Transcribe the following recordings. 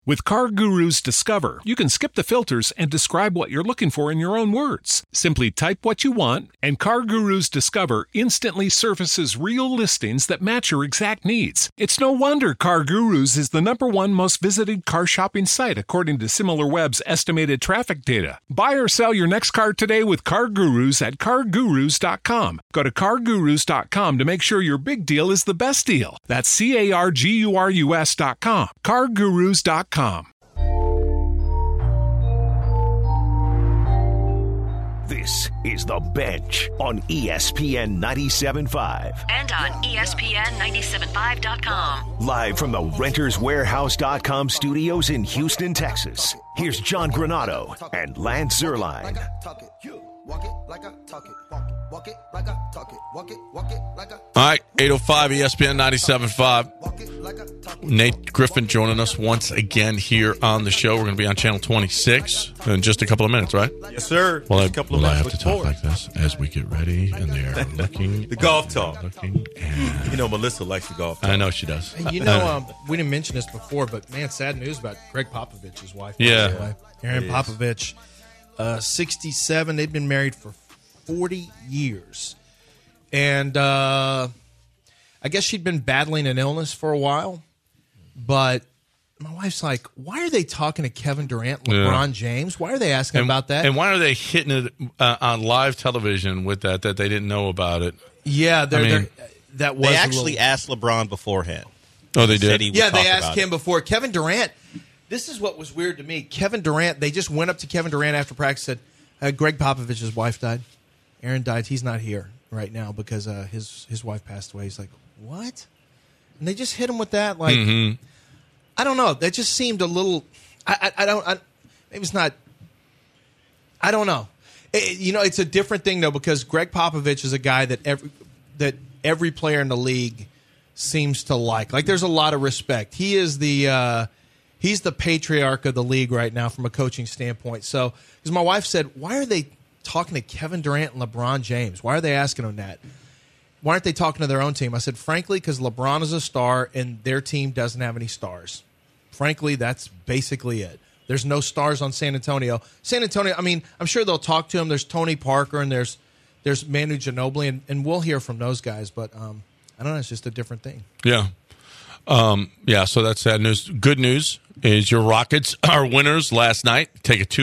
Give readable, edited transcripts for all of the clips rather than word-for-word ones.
With CarGurus Discover, you can skip the filters and describe what you're looking for in your own words. Simply type what you want, and CarGurus Discover instantly surfaces real listings that match your exact needs. It's no wonder CarGurus is the #1 most visited car shopping site according to SimilarWeb's estimated traffic data. Buy or sell your next car today with CarGurus at CarGurus.com. Go to CarGurus.com to make sure your big deal is the best deal. That's CarGurus.com. CarGurus.com. This is The Bench on ESPN 97.5. And on ESPN975.com. Live from the RentersWarehouse.com studios in Houston, Texas. Here's John Granado and Lance Zierlein. Walk it like I talk it. Walk it like I talk it. Walk it like I talk it. All right, 8:05 ESPN 97.5. Nate Griffin joining us once again here on the show. We're going to be on channel 26 in just a couple of minutes, right? Yes, sir. Well, just a couple of minutes. I have to talk like this as we get ready, and they're looking. The golf talk. Looking, and you know, Melissa likes the golf talk. I know she does. And you know, we didn't mention this before, but man, sad news about Greg Popovich's wife. Yeah. Erin Popovich. 67. They've been married for 40 years. And I guess she'd been battling an illness for a while. But my wife's like, why are they talking to Kevin Durant, LeBron James? Why are they asking about that? And why are they hitting it on live television with that they didn't know about it? Yeah, they actually asked LeBron beforehand. Oh, they did? Yeah, they asked him before. Kevin Durant... This is what was weird to me. Kevin Durant, they just went up to Kevin Durant after practice and said, Greg Popovich's wife died. Aaron died. He's not here right now because his wife passed away. He's like, what? And they just hit him with that. Like, I don't know. That just seemed a little, maybe it's not, I don't know. It's a different thing, though, because Greg Popovich is a guy that every player in the league seems to like. Like, there's a lot of respect. He is he's the patriarch of the league right now from a coaching standpoint. So, because my wife said, why are they talking to Kevin Durant and LeBron James? Why are they asking them that? Why aren't they talking to their own team? I said, frankly, because LeBron is a star and their team doesn't have any stars. Frankly, that's basically it. There's no stars on San Antonio. San Antonio, I mean, I'm sure they'll talk to him. There's Tony Parker and there's Manu Ginobili, and we'll hear from those guys. But I don't know. It's just a different thing. Yeah. So that's sad news. Good news is your Rockets are winners last night. Take a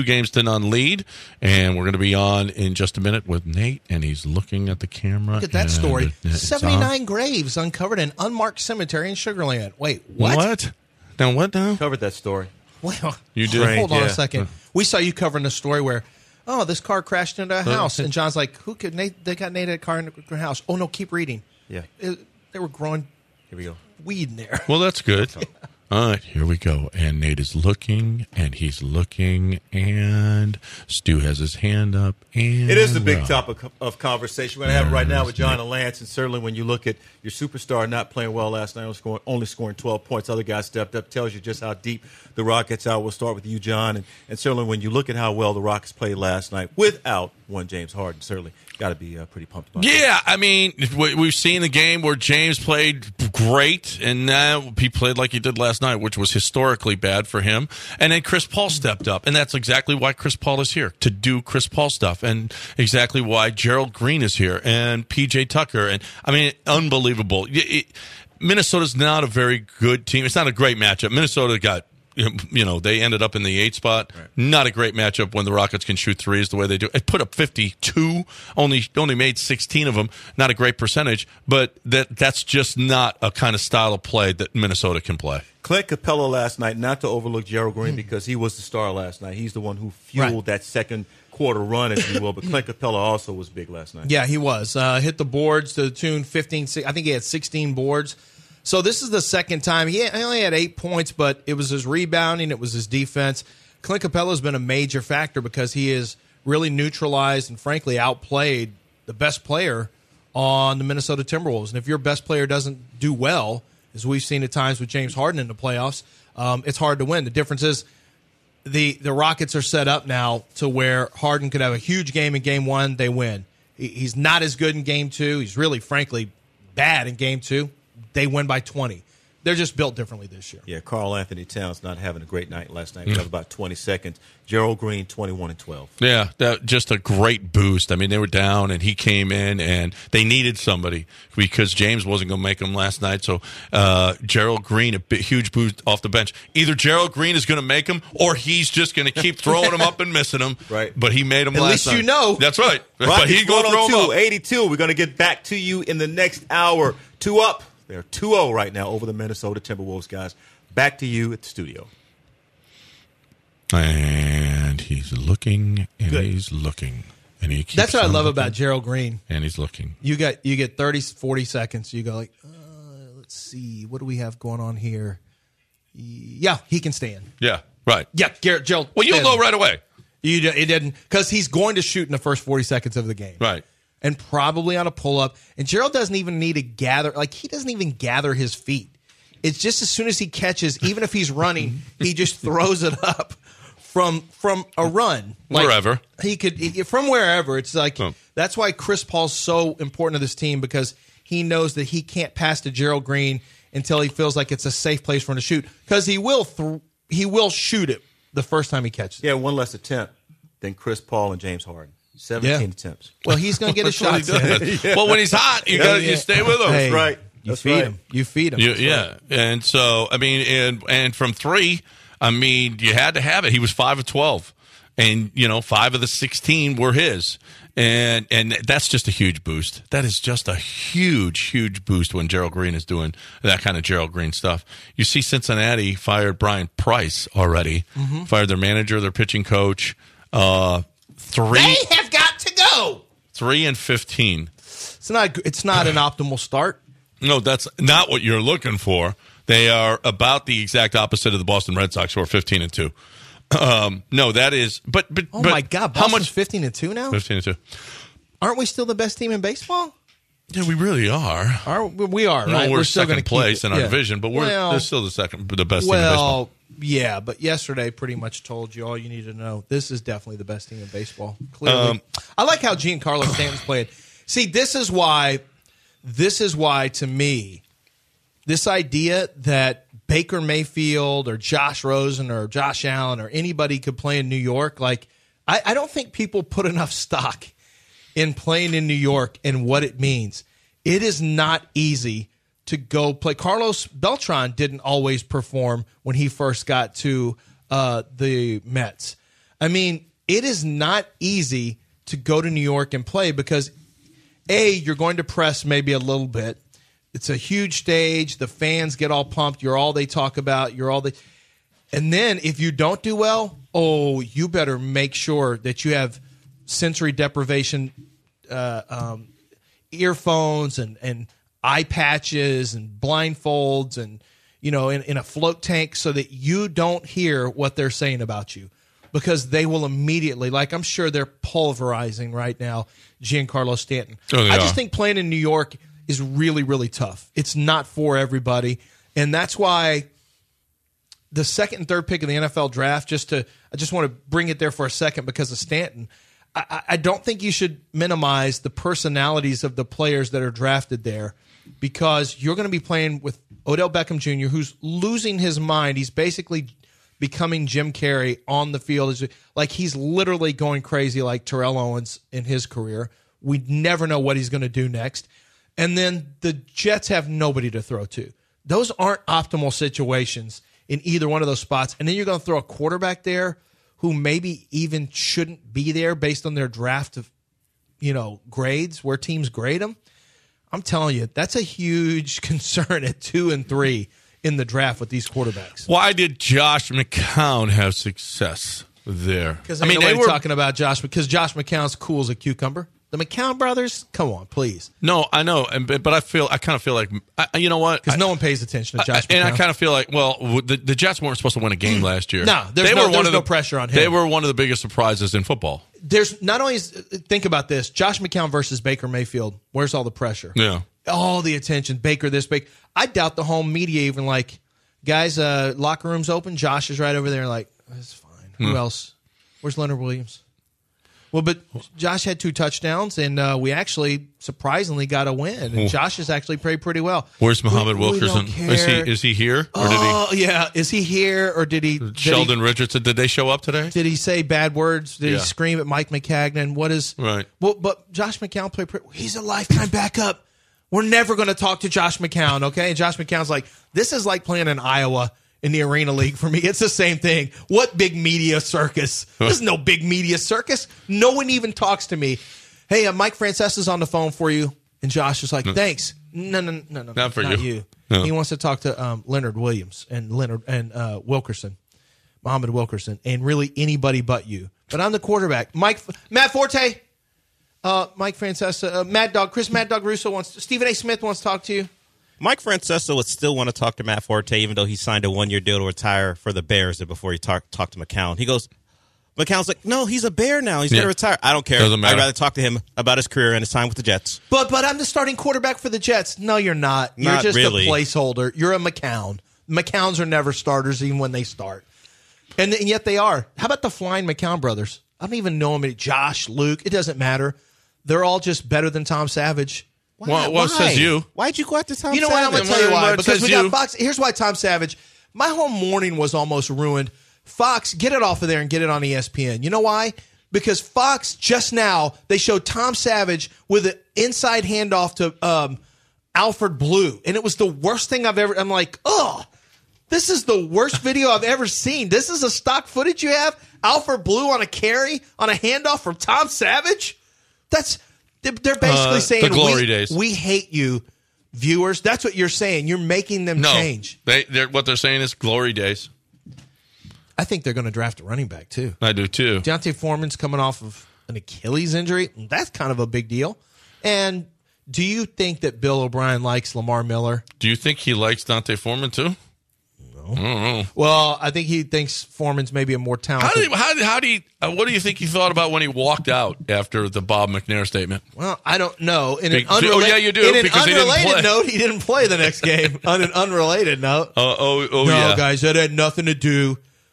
2-0 lead, and we're going to be on in just a minute with Nate, and he's looking at the camera. Look at that story. 79 graves uncovered in unmarked cemetery in Sugar Land. Wait, what? Now what now? Covered that story. Well, you did? Hold on a second. We saw you covering the story where, this car crashed into a house, and John's like, who could Nate? They got Nate at a car in a house. Oh, no, keep reading. Yeah. They were growing Here we go. weed in there. Well, that's good. All right, here we go. And Nate is looking, and he's looking, and Stu has his hand up. And it is a big topic of conversation. We're going to have it right now with John and Lance. And certainly when you look at your superstar not playing well last night, only scoring 12 points, other guys stepped up, tells you just how deep the Rockets are. We'll start with you, John. And certainly when you look at how well the Rockets played last night without one James Harden, certainly got to be pretty pumped about that. I mean, we've seen the game where James played great, and now he played like he did last night, which was historically bad for him. And then Chris Paul stepped up, and that's exactly why Chris Paul is here, to do Chris Paul stuff, and exactly why Gerald Green is here, and P.J. Tucker. And I mean, unbelievable. Minnesota's not a very good team. It's not a great matchup. Minnesota got, they ended up in the 8th spot. Right. Not a great matchup when the Rockets can shoot threes the way they do. It put up 52, only made 16 of them. Not a great percentage, but that's just not a kind of style of play that Minnesota can play. Clint Capella last night, not to overlook Gerald Green because he was the star last night. He's the one who fueled that second quarter run, if you will. But Clint Capella also was big last night. Yeah, he was. Hit the boards to the tune 15. I think he had 16 boards. So this is the second time. He only had 8 points, but it was his rebounding. It was his defense. Clint Capella has been a major factor because he has really neutralized and, frankly, outplayed the best player on the Minnesota Timberwolves. And if your best player doesn't do well, as we've seen at times with James Harden in the playoffs, it's hard to win. The difference is the Rockets are set up now to where Harden could have a huge game in Game 1, they win. He's not as good in Game 2. He's really, frankly, bad in Game 2. They win by 20. They're just built differently this year. Yeah, Karl Anthony Towns not having a great night last night. We have about 20 seconds. Gerald Green, 21-12. Yeah, that just a great boost. I mean, they were down, and he came in, and they needed somebody because James wasn't going to make them last night. So Gerald Green, a huge boost off the bench. Either Gerald Green is going to make them, or he's just going to keep throwing them up and missing them. Right. But he made them last night. At least you know. That's right. But he's going to throw them up. 82. We're going to get back to you in the next hour. 2 up. They're 2-0 right now over the Minnesota Timberwolves, guys. Back to you at the studio. And he's looking, and he's looking. And he keeps That's what I love looking, about Gerald Green. And he's looking. You get 30, 40 seconds. You go like, let's see. What do we have going on here? Yeah, he can stand. Yeah, right. Yeah, Gerald. Well, you'll know right away. It didn't, because he's going to shoot in the first 40 seconds of the game. Right. And probably on a pull-up. And Gerald doesn't even need to gather. Like, he doesn't even gather his feet. It's just as soon as he catches, even if he's running, he just throws it up from a run. Like, wherever. He could, from wherever. It's like, that's why Chris Paul's so important to this team, because he knows that he can't pass to Gerald Green until he feels like it's a safe place for him to shoot. Because he will shoot it the first time he catches it. Yeah, one less attempt than Chris Paul and James Harden. 17 attempts. Well, he's going to get his shots. Yeah. Well, when he's hot, you stay with him. That's right. You feed him. You feed him. Yeah. And so, I mean, and from 3, I mean, you had to have it. He was 5 of 12. And, 5 of the 16 were his. And that's just a huge boost. That is just a huge, huge boost when Gerald Green is doing that kind of Gerald Green stuff. You see Cincinnati fired Brian Price already. Mm-hmm. Fired their manager, their pitching coach. 3. They have got to go. 3-15. It's not an optimal start. No, that's not what you're looking for. They are about the exact opposite of the Boston Red Sox, who are 15-2. No, that is. But my God, Boston's 15-2 now. 15-2. Aren't we still the best team in baseball? Yeah, we really are. We are, right? No, we're still second place in our division, but they're still the best team in baseball. Well, yeah, but yesterday pretty much told you all you need to know. This is definitely the best team in baseball. Clearly, I like how Giancarlo Stanton's playing. See, this is why to me, this idea that Baker Mayfield or Josh Rosen or Josh Allen or anybody could play in New York, like I don't think people put enough stock in playing in New York and what it means. It is not easy to go play. Carlos Beltran didn't always perform when he first got to the Mets. I mean, it is not easy to go to New York and play because, A, you're going to press maybe a little bit. It's a huge stage. The fans get all pumped. You're all they talk about. And then if you don't do well, you better make sure that you have sensory deprivation earphones and eye patches and blindfolds and, in a float tank so that you don't hear what they're saying about you, because they will immediately, like I'm sure they're pulverizing right now, Giancarlo Stanton. I just think playing in New York is really, really tough. It's not for everybody. And that's why the second and third pick of the NFL draft, I just want to bring it there for a second because of Stanton. I don't think you should minimize the personalities of the players that are drafted there, because you're going to be playing with Odell Beckham Jr., who's losing his mind. He's basically becoming Jim Carrey on the field. Like, he's literally going crazy like Terrell Owens in his career. We never know what he's going to do next. And then the Jets have nobody to throw to. Those aren't optimal situations in either one of those spots. And then you're going to throw a quarterback there who maybe even shouldn't be there based on their draft of, grades, where teams grade them. I'm telling you, that's a huge concern at 2 and 3 in the draft with these quarterbacks. Why did Josh McCown have success there? Because they were talking about Josh, because Josh McCown's cool as a cucumber. The McCown brothers, come on, please. No, I know, but I kind of feel like, you know what? Because no one pays attention to Josh McCown. And I kind of feel like, the Jets weren't supposed to win a game last year. No, there's no pressure on him. They were one of the biggest surprises in football. There's not only, think about this, Josh McCown versus Baker Mayfield. Where's all the pressure? Yeah. All the attention, Baker this, Baker. I doubt the home media even guys, locker room's open. Josh is right over there like, that's fine. Who else? Where's Leonard Williams? Well, but Josh had 2 touchdowns, and we actually surprisingly got a win. And Josh has actually played pretty well. Where's Muhammad Wilkerson? Is he here? Or did he? Yeah. Is he here, or did he? Sheldon Richardson? Did they show up today? Did he say bad words? Did he scream at Mike McCagnon? What is right? Well, but Josh McCown played pretty. He's a lifetime backup. We're never going to talk to Josh McCown, okay? And Josh McCown's like, this is like playing in Iowa in the Arena League for me. It's the same thing. What big media circus? There's no big media circus. No one even talks to me. Hey, Mike Francesa's on the phone for you. And Josh is like, thanks. No. Not for you. No. He wants to talk to Leonard Williams and Wilkerson, Muhammad Wilkerson, and really anybody but you. But I'm the quarterback. Matt Forte, Mike Francesa, Mad Dog, Chris Mad Dog Russo Stephen A. Smith wants to talk to you. Mike Francesa would still want to talk to Matt Forte, even though he signed a 1-year deal to retire for the Bears before he talked to McCown. He goes, McCown's like, no, he's a Bear now. He's going to retire. I don't care. Doesn't matter. I'd rather talk to him about his career and his time with the Jets. But I'm the starting quarterback for the Jets. No, you're not. You're just really a placeholder. You're a McCown. McCowns are never starters even when they start. And yet they are. How about the flying McCown brothers? I don't even know them. Josh, Luke, it doesn't matter. They're all just better than Tom Savage. Why? Says you? Why'd you go after Tom Savage? You know what? I'm going to tell you why. Because we got Fox. Here's why Tom Savage. My whole morning was almost ruined. Fox, get it off of there and get it on ESPN. You know why? Because Fox just now, they showed Tom Savage with an inside handoff to Alfred Blue. And it was the worst thing I've ever. I'm like, ugh. This is the worst video I've ever seen. This is a stock footage you have? Alfred Blue on a carry, on a handoff from Tom Savage? They're basically saying the glory days. We hate you, viewers. That's what you're saying. You're making them change. What they're saying is glory days. I think they're going to draft a running back, too. I do, too. Deontay Foreman's coming off of an Achilles injury. That's kind of a big deal. And do you think that Bill O'Brien likes Lamar Miller? Do you think he likes Deontay Foreman, too? I don't know. Well, I think he thinks Foreman's maybe a more talented. What do you think he thought about when he walked out after the Bob McNair statement? Well, I don't know. You do. In an because unrelated note, he didn't play the next game. On an unrelated note. No, guys, that had nothing to do.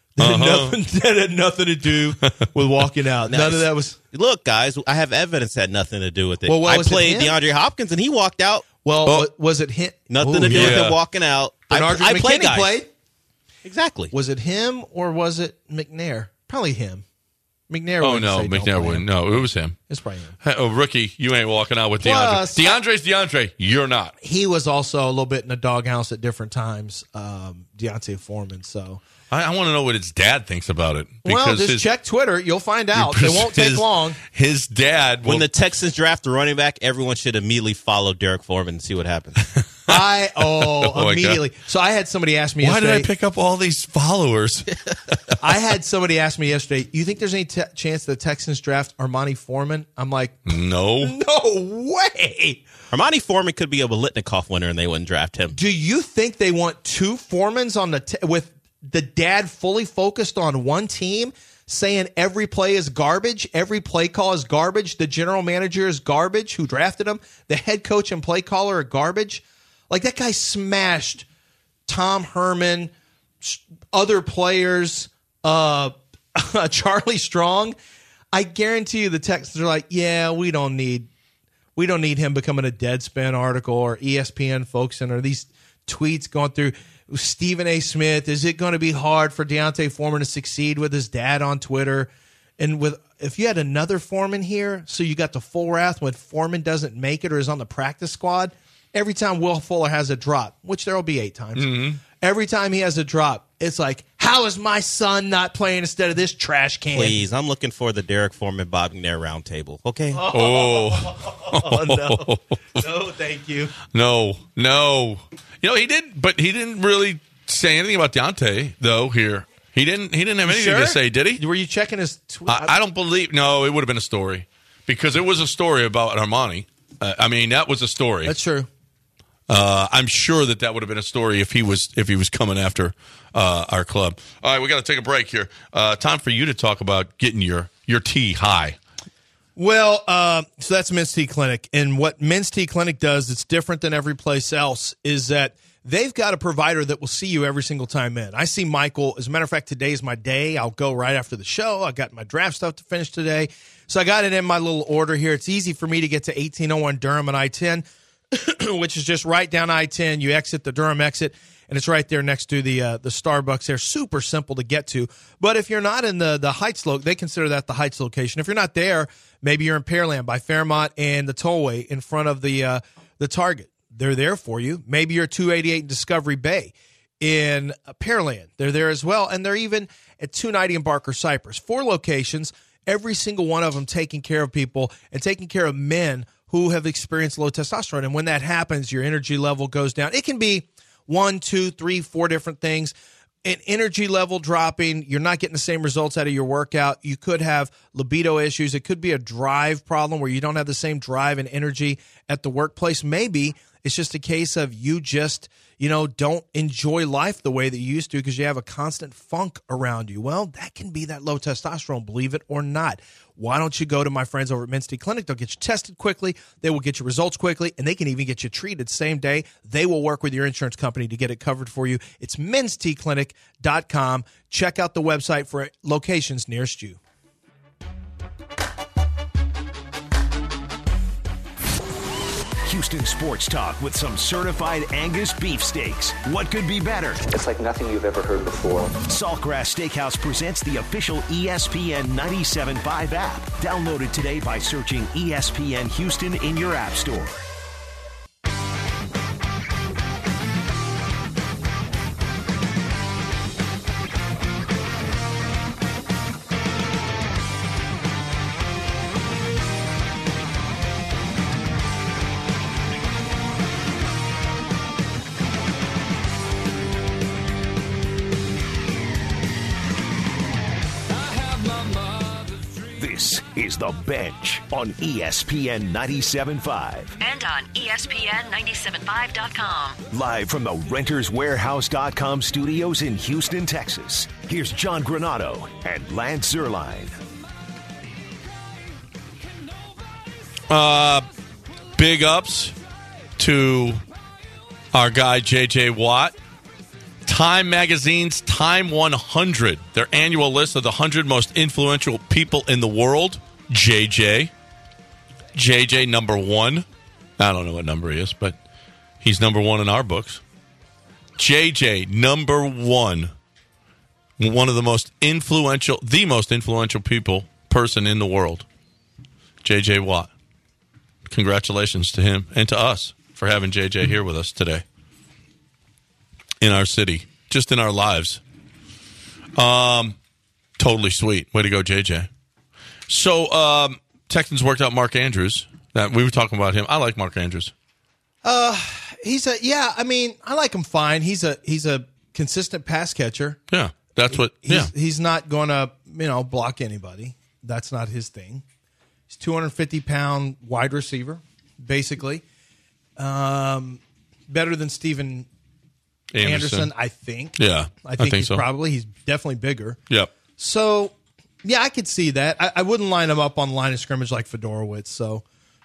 That had nothing to do with walking out. None of that was. Look, guys, I have evidence that had nothing to do with it. Well, I played DeAndre Hopkins, and he walked out. Well, was it him? Nothing to do with him walking out. I played, guys. Played. Exactly. Was it him or was it McNair? Probably him. McNair. Oh no, McNair wouldn't. No, it was him. It's probably him. Oh, Ricky, you ain't walking out with DeAndre. DeAndre's DeAndre. You're not. He was also a little bit in the doghouse at different times. Deontay Foreman. So I want to know what his dad thinks about it. Well, just check Twitter. You'll find out. It won't take long. His dad. When the Texans draft a running back, everyone should immediately follow Derek Foreman and see what happens. Immediately. So I had somebody ask me yesterday. Why did I pick up all these followers? I had somebody ask me yesterday, you think there's any chance the Texans draft Armani Foreman? I'm like, no. No way. Armani Foreman could be a Biletnikoff winner and they wouldn't draft him. Do you think they want 2 Foremans on with the dad fully focused on one team, saying every play is garbage, every play call is garbage, the general manager is garbage who drafted him, the head coach and play caller are garbage? Like, that guy smashed Tom Herman, other players, Charlie Strong. I guarantee you the Texans are like, yeah, we don't need him becoming a Deadspin article or ESPN focusing or these tweets going through. Stephen A. Smith, is it going to be hard for Deontay Foreman to succeed with his dad on Twitter? And if you had another Foreman here, so you got the full wrath when Foreman doesn't make it or is on the practice squad, every time Will Fuller has a drop, which there will be 8 times, every time he has a drop, it's like, how is my son not playing instead of this trash can? Please, I'm looking for the Derek Foreman Bob McNair roundtable. Okay. No, thank you. No. You know, he didn't really say anything about Deontay though. Here, he didn't have anything to say, did he? Were you checking his? I don't believe. No, it would have been a story because it was a story about Armani. That was a story. That's true. I'm sure that would have been a story if he was coming after our club. All right, we got to take a break here. Time for you to talk about getting your tea high. Well, so that's Men's Tea Clinic, and what Men's Tea Clinic does that's different than every place else is that they've got a provider that will see you every single time in. I see Michael. As a matter of fact, today's my day. I'll go right after the show. I got my draft stuff to finish today. So I got it in my little order here. It's easy for me to get to 1801 Durham and I-10, which is just right down I-10. You exit the Durham exit, and it's right there next to the Starbucks there. Super simple to get to. But if you're not in the Heights, they consider that the Heights location. If you're not there, maybe you're in Pearland by Fairmont and the Tollway in front of the Target. They're there for you. Maybe you're 288 in Discovery Bay in Pearland. They're there as well. And they're even at 290 in Barker Cypress. 4 locations, every single one of them taking care of people and taking care of men who have experienced low testosterone. And when that happens, your energy level goes down. It can be 1, 2, 3, 4 different things. An energy level dropping, you're not getting the same results out of your workout. You could have libido issues. It could be a drive problem where you don't have the same drive and energy at the workplace. Maybe it's just a case of you just, don't enjoy life the way that you used to because you have a constant funk around you. Well, that can be that low testosterone, believe it or not. Why don't you go to my friends over at Men's T Clinic? They'll get you tested quickly. They will get you results quickly, and they can even get you treated same day. They will work with your insurance company to get it covered for you. It's mensteclinic.com. Check out the website for locations nearest you. Houston Sports Talk with some certified Angus beefsteaks. What could be better? It's like nothing you've ever heard before. Saltgrass Steakhouse presents the official ESPN 97.5 app. Download it today by searching ESPN Houston in your app store. This is The Bench on ESPN 97.5. And on ESPN975.com. Live from the RentersWarehouse.com studios in Houston, Texas. Here's John Granado and Lance Zierlein. Big ups to our guy, J.J. Watt. Time Magazine's Time 100, their annual list of the 100 most influential people in the world. JJ, number 1. I don't know what number he is, but he's number 1 in our books. JJ, number 1. One of the most influential person in the world. JJ Watt. Congratulations to him and to us for having JJ here with us today. In our city, just in our lives. Totally sweet. Way to go, JJ. So, Texans worked out Mark Andrews. We were talking about him. I like Mark Andrews. I like him fine. He's a consistent pass catcher. Yeah, that's what. He's not going to, block anybody. That's not his thing. He's 250-pound wide receiver, basically. Better than Steven Anderson, I think. Yeah, I think he's so. he's definitely bigger. Yep. So, yeah, I could see that. I wouldn't line him up on the line of scrimmage like Fedorowicz. So,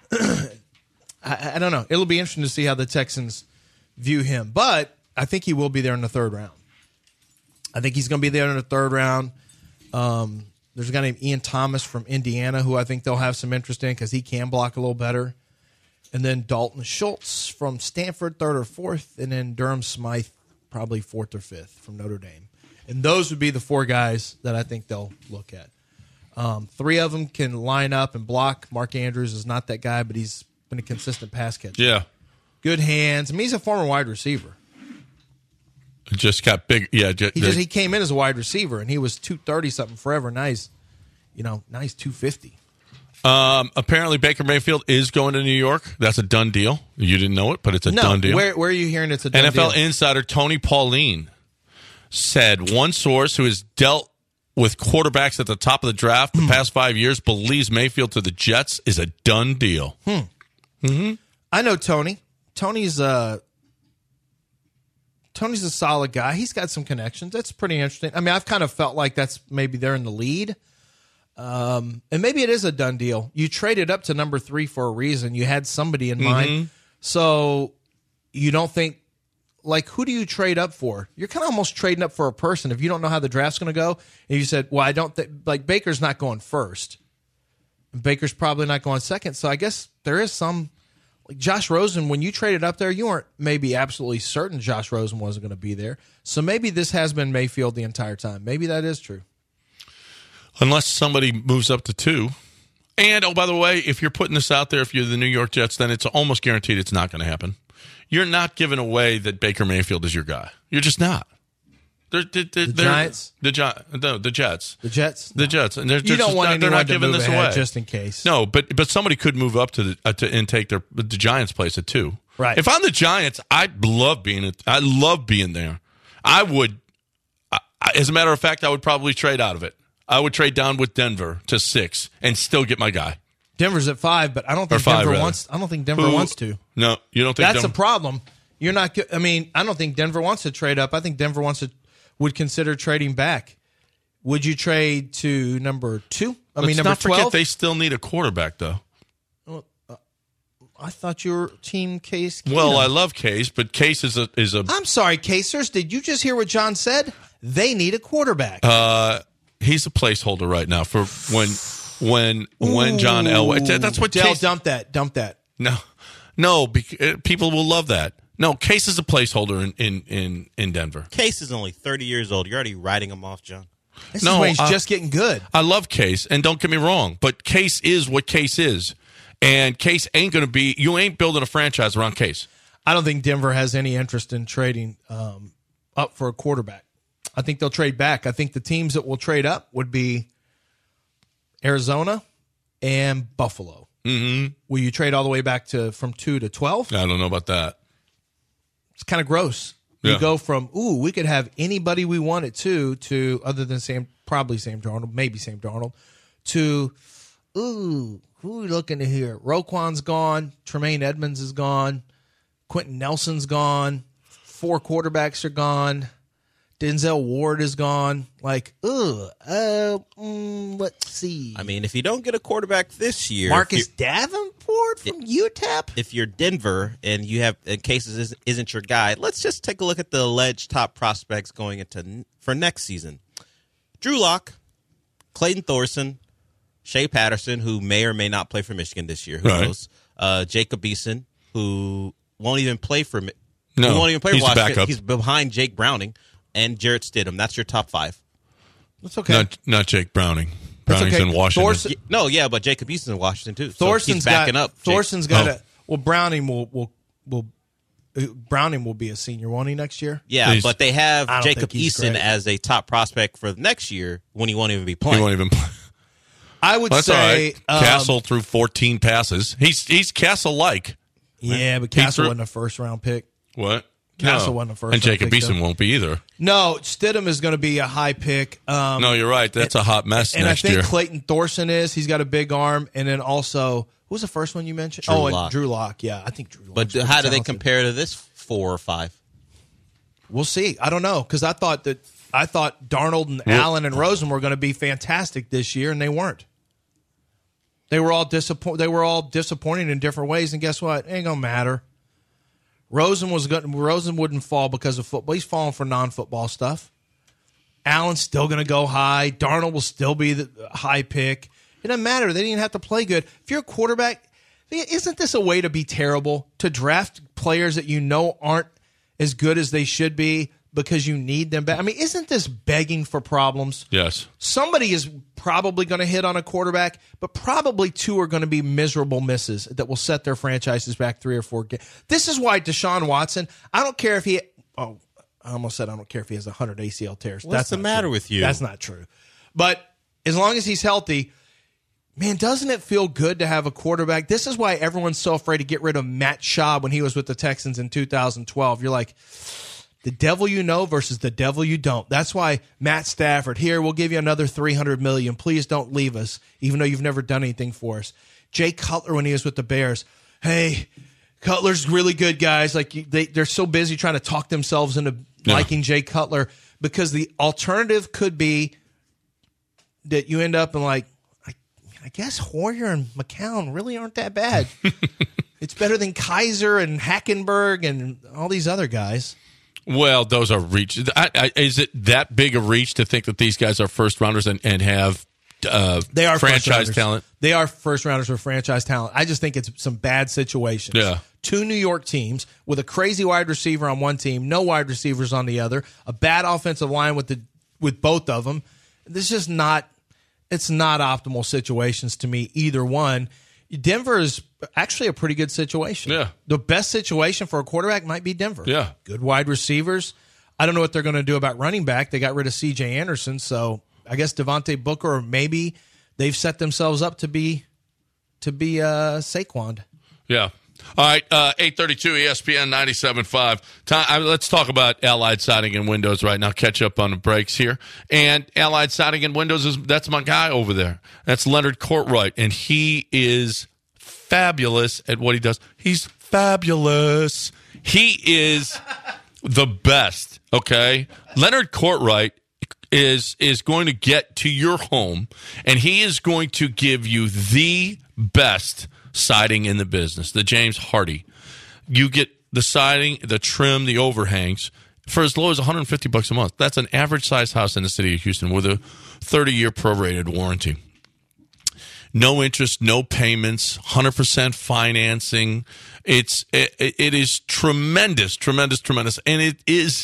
I don't know. It'll be interesting to see how the Texans view him. But I think he will be there in the third round. I think he's going to be there in the third round. There's a guy named Ian Thomas from Indiana who I think they'll have some interest in because he can block a little better. And then Dalton Schultz from Stanford, 3rd or 4th. And then Durham Smythe, probably 4th or 5th from Notre Dame. And those would be the 4 guys that I think they'll look at. 3 of them can line up and block. Mark Andrews is not that guy, but he's been a consistent pass catcher. Yeah. Good hands. I mean, he's a former wide receiver. Just got big. Yeah. He came in as a wide receiver, and he was 230-something forever. Now he's 250. Apparently Baker Mayfield is going to New York. That's a done deal. You didn't know it, but it's a done deal. Where are you hearing it's a done deal? NFL insider Tony Pauline said one source who has dealt with quarterbacks at the top of the draft the past 5 years believes Mayfield to the Jets is a done deal. Mm-hmm. I know Tony. Tony's a solid guy. He's got some connections. That's pretty interesting. I mean, I've kind of felt like that's maybe they're in the lead. And maybe it is a done deal. You traded up to number 3 for a reason. You had somebody in mind. So you don't think like, who do you trade up for? You're kind of almost trading up for a person if you don't know how the draft's going to go. And you said, well, I don't think, like, Baker's not going first. Baker's probably not going second. So I guess there is some, like Josh Rosen, when you traded up there, you weren't maybe absolutely certain Josh Rosen wasn't going to be there. So maybe this has been Mayfield the entire time. Maybe that is true. Unless somebody moves up to 2. And, oh, by the way, if you're putting this out there, if you're the New York Jets, then it's almost guaranteed it's not going to happen. You're not giving away that Baker Mayfield is your guy. You're just not. The Giants? The Jets. The Jets? The Jets. And You don't want they're anyone not to giving move this ahead away. just in case. No, but somebody could move up to and take the Giants' place at 2. Right. If I'm the Giants, I love being there. I would, as a matter of fact, I would probably trade out of it. I would trade down with Denver to 6 and still get my guy. Denver's at 5, but I don't think Denver wants. I don't think Denver wants to. No, you don't think that's a problem. You're not. I mean, I don't think Denver wants to trade up. I think Denver would consider trading back. Would you trade to number 2? Let's number not 12. forget they still need a quarterback, though. Well, I thought you were Team Case. Well, I love Case, but Case is a. I'm sorry, Casers. Did you just hear what John said? They need a quarterback. He's a placeholder right now for when John Elway. That's what Dell, Case. dump that. No, people will love that. No, Case is a placeholder in Denver. Case is only 30 years old. You're already writing him off, John. This is when he's just getting good. I love Case, and don't get me wrong, but Case is what Case is, and Case ain't going to be. You ain't building a franchise around Case. I don't think Denver has any interest in trading up for a quarterback. I think they'll trade back. I think the teams that will trade up would be Arizona and Buffalo. Mm-hmm. Will you trade all the way back from 2 to 12? I don't know about that. It's kind of gross. You go from, we could have anybody we want at 2 to, other than Sam Darnold, to, who are we looking to here? Roquan's gone. Tremaine Edmonds is gone. Quentin Nelson's gone. 4 quarterbacks are gone. Denzel Ward is gone. Like, let's see. I mean, if you don't get a quarterback this year, Marcus Davenport from UTEP. If you're Denver and you have Cases isn't your guy, let's just take a look at the alleged top prospects going for next season. Drew Lock, Clayton Thorson, Shea Patterson, who may or may not play for Michigan this year. Who knows? Jacob Eason, who won't even play for. No, he won't even play for he's Washington. backup. He's behind Jake Browning and Jarrett Stidham. That's your top 5. That's okay. Not Jake Browning. Browning's in Washington. But Jacob Eason's in Washington too. Thorson's so he's backing up. Thorson's got a. Well, Browning will be a senior, won't he, next year? Yeah, but they have Jacob Eason as a top prospect for next year when he won't even be playing. He won't even play. I would say all right. Castle threw 14 passes. He's Castle-like. Yeah, but Castle wasn't a first-round pick. What? Castle wasn't a first-round and Jacob pick. Eason won't be either. No, Stidham is going to be a high pick. No, you're right. That's a hot mess and next I think year. Clayton Thorson is. He's got a big arm. And then also, who was the first one you mentioned? Drew Lock. Yeah, I think Drew Lock. But how do they compare to this 4 or 5? We'll see. I don't know, because I thought Darnold and Allen and Rosen were going to be fantastic this year, and they weren't. They were all disappointing in different ways, and guess what? It ain't gonna matter. Rosen wouldn't fall because of football. He's falling for non-football stuff. Allen's still going to go high. Darnold will still be the high pick. It doesn't matter. They didn't have to play good. If you're a quarterback, isn't this a way to be terrible? To draft players that you know aren't as good as they should be because you need them back? I mean, isn't this begging for problems? Yes. Somebody is probably going to hit on a quarterback, but probably 2 are going to be miserable misses that will set their franchises back 3 or 4 games. This is why Deshaun Watson, I don't care if he I almost said I don't care if he has 100 ACL tears. What's the matter with you? That's not true. But as long as he's healthy, man, doesn't it feel good to have a quarterback? This is why everyone's so afraid to get rid of Matt Schaub when he was with the Texans in 2012. You're like, the devil you know versus the devil you don't. That's why Matt Stafford, here, we'll give you another $300 million. Please don't leave us, even though you've never done anything for us. Jay Cutler, when he was with the Bears, hey, Cutler's really good, guys. Like they're so busy trying to talk themselves into liking Jay Cutler, because the alternative could be that you end up in like, I guess Hoyer and McCown really aren't that bad. It's better than Kaiser and Hackenberg and all these other guys. Well, those are reach. Is it that big a reach to think that these guys are first rounders and have they are franchise talent? They are first rounders with franchise talent. I just think it's some bad situations. Yeah. 2 New York teams with a crazy wide receiver on one team, no wide receivers on the other, a bad offensive line with both of them. This is not optimal situations to me, either one. Denver is actually a pretty good situation. Yeah. The best situation for a quarterback might be Denver. Yeah. Good wide receivers. I don't know what they're going to do about running back. They got rid of C.J. Anderson, so I guess Devontae Booker, or maybe they've set themselves up to be Saquon. Yeah. All right, 832 ESPN 97.5. Let's talk about Allied Siding and Windows right now. Catch up on the breaks here. And Allied Siding and Windows, that's my guy over there. That's Leonard Courtright, and he is fabulous at what he does. He's fabulous. He is the best, okay? Leonard Courtright is going to get to your home, and he is going to give you the best siding in the business, the James Hardy. You get the siding, the trim, the overhangs for as low as $150 a month. That's an average size house in the city of Houston with a 30-year prorated warranty. No interest, no payments, 100% financing. It is tremendous, and it is